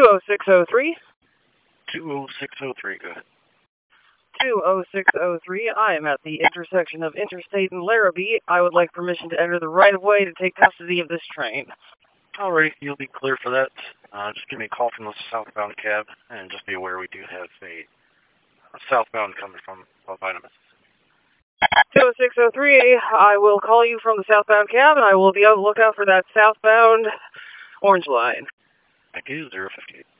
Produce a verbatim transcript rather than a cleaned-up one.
two oh six oh three. two oh six oh three, go ahead. two oh six oh three, I am at the intersection of Interstate and Larrabee. I would like permission to enter the right-of-way to take custody of this train. Alright, you'll be clear for that. Uh, just give me a call from the southbound cab, and just be aware we do have a, a southbound coming from Albina, Mississippi. two oh six oh three, I will call you from the southbound cab, and I will be on the lookout for that southbound orange line. Thank you, zero fifty-eight.